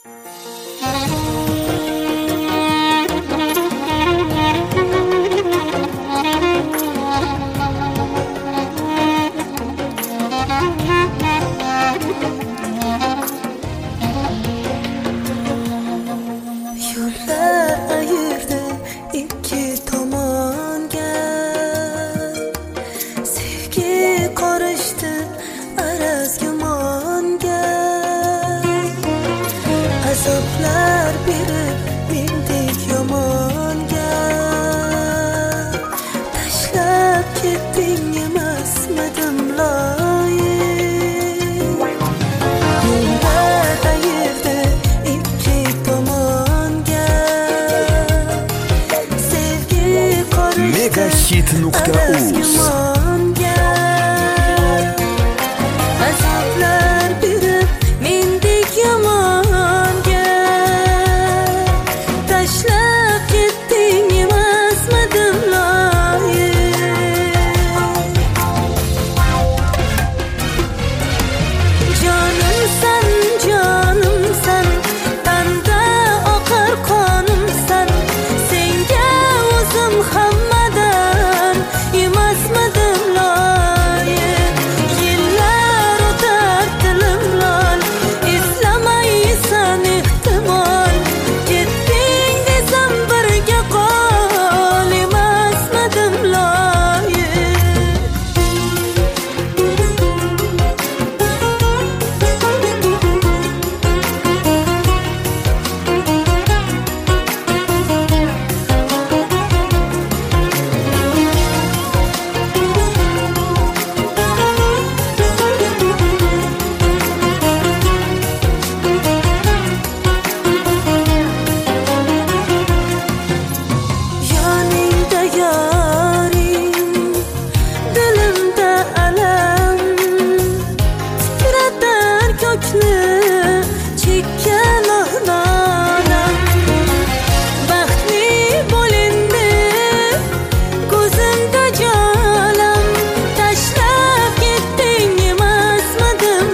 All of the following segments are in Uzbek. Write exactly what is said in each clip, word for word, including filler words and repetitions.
Azoblar berib mendek yomonga, tashlab ketding emasmidim loyiq. Yo'llar ayirdi ikki tomonga, sevgi qorishdi megahit nuqta uz. Azoblar berib mendek yomonga, tashlab ketding emasmidim loyiq. Jonimsan, jonimsan, tanda oqar qonimsan, senga o'zim hammadan emasmidim loyiq. Yillar o'tar tilim lol, eslamaysan ehtimol, ketding desam birga qol, emasmidim loyiq. Yoningda yoring, dilimda alam, titratar ko'kni chekkan olam. Baxtli bo'lindi ko'zimda jolam, tashlab ketding emasmidim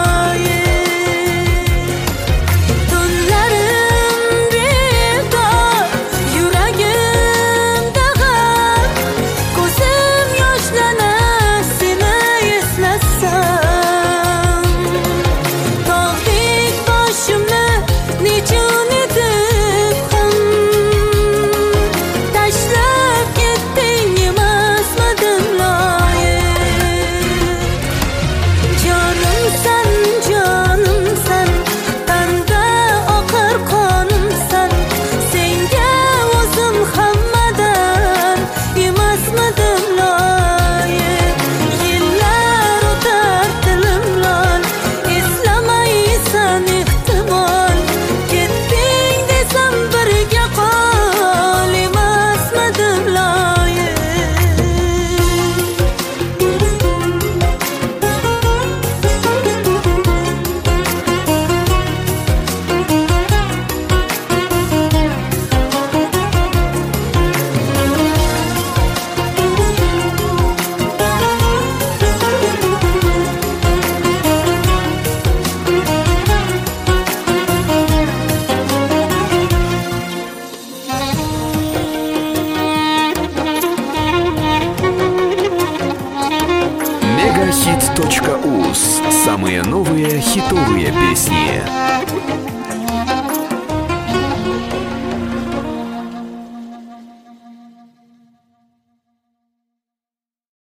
loyiq. Tunlarim bedor, yuragimda g'am, ko'zim yoshlanar seni eslasam. Tog'dek boshimni nechun etib ham, tashlab ketding emasmidim loyiq. Jonimsan, jonimsan, tanda oqar qonimsan, senga o'zim hammadan emasmidim loyiq. Yillar o'tar tilim lol, eslamaysan ehtimol, ketding desam birga qol, emasmidim loyiq. мегахит точка уз. Самые новые хитовые песни.